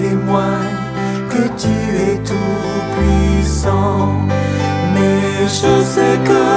témoigne que tu es tout puissant. Mais je sais que